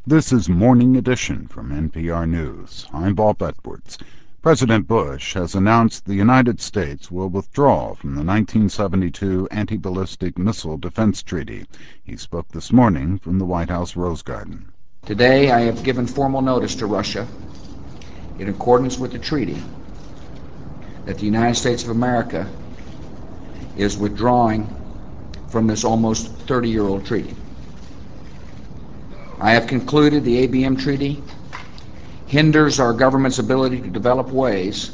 This is Morning Edition from NPR News. I'm Bob Edwards. President Bush has announced the United States will withdraw from the 1972 Anti-Ballistic Missile Defense Treaty. He spoke this morning from the White House Rose Garden. Today I have given formal notice to Russia, in accordance with the treaty, that the United States of America is withdrawing from this almost 30-year-old treaty. I have concluded the ABM treaty hinders our government's ability to develop ways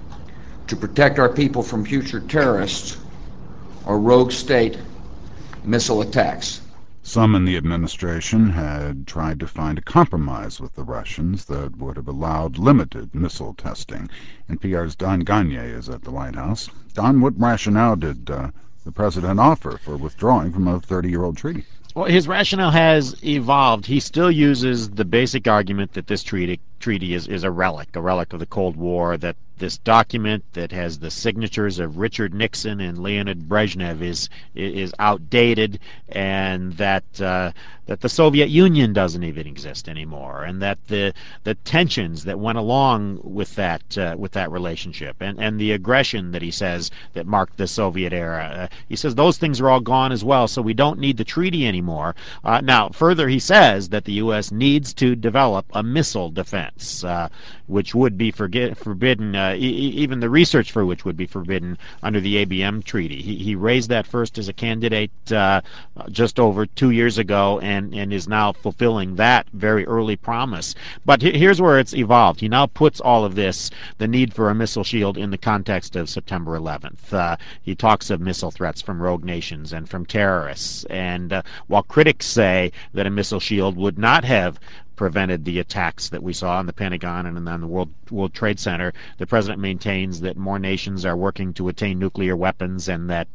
to protect our people from future terrorists or rogue state missile attacks. Some in the administration had tried to find a compromise with the Russians that would have allowed limited missile testing. NPR's Don Gonyea is at the White House. Don, what rationale did the president offer for withdrawing from a 30-year-old treaty? Well, his rationale has evolved. He still uses the basic argument that this treaty is a relic of the Cold War, that this document that has the signatures of Richard Nixon and Leonid Brezhnev is outdated, and that the Soviet Union doesn't even exist anymore, and that the tensions that went along with that relationship and the aggression that he says that marked the Soviet era, he says those things are all gone as well, so we don't need the treaty anymore. Now, further, he says that the U.S. needs to develop a missile defense, which would be forbidden. Even the research for which would be forbidden under the ABM treaty. He raised that first as a candidate just over 2 years ago, and is now fulfilling that very early promise. But here's where it's evolved. He now puts all of this, the need for a missile shield, in the context of September 11th. He talks of missile threats from rogue nations and from terrorists. And while critics say that a missile shield would not have prevented the attacks that we saw in the Pentagon and on the World Trade Center, the president maintains that more nations are working to attain nuclear weapons, and that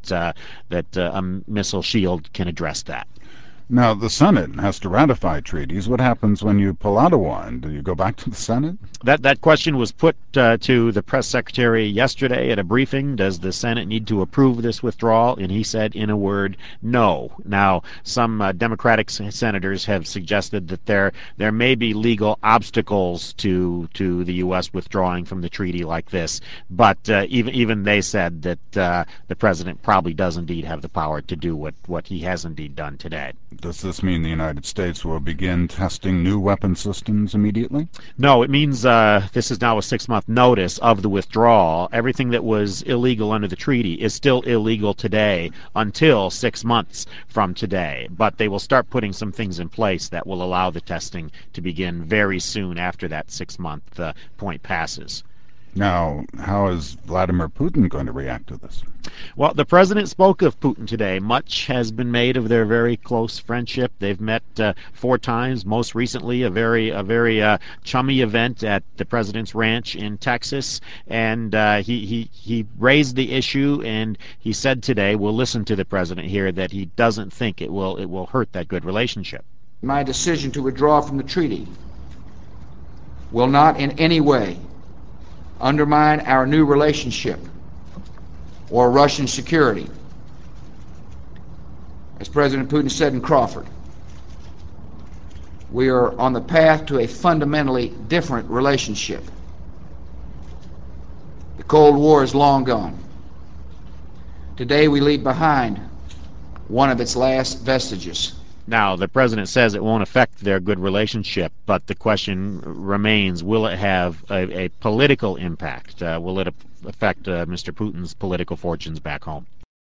a missile shield can address that. Now, the Senate has to ratify treaties. What happens when you pull out of one? Do you go back to the Senate? That question was put to the press secretary yesterday at a briefing. Does the Senate need to approve this withdrawal? And he said, in a word, no. Now, some Democratic senators have suggested that there may be legal obstacles to the U.S. withdrawing from the treaty like this, but even they said that the president probably does indeed have the power to do what he has indeed done today. Does this mean the United States will begin testing new weapon systems immediately? No, it means this is now a 6-month notice of the withdrawal. Everything that was illegal under the treaty is still illegal today until 6 months from today. But they will start putting some things in place that will allow the testing to begin very soon after that 6-month point passes. Now, how is Vladimir Putin going to react to this? Well, the president spoke of Putin today. Much has been made of their very close friendship. They've met 4 times, most recently a very chummy event at the president's ranch in Texas. And he raised the issue, and he said today, we'll listen to the president here, that he doesn't think it will hurt that good relationship. My decision to withdraw from the treaty will not in any way undermine our new relationship or Russian security. As President Putin said in Crawford, we are on the path to a fundamentally different relationship. The Cold War is long gone. Today we leave behind one of its last vestiges. Now, the president says it won't affect their good relationship, but the question remains, will it have a political impact? Will it affect Mr. Putin's political fortunes back home?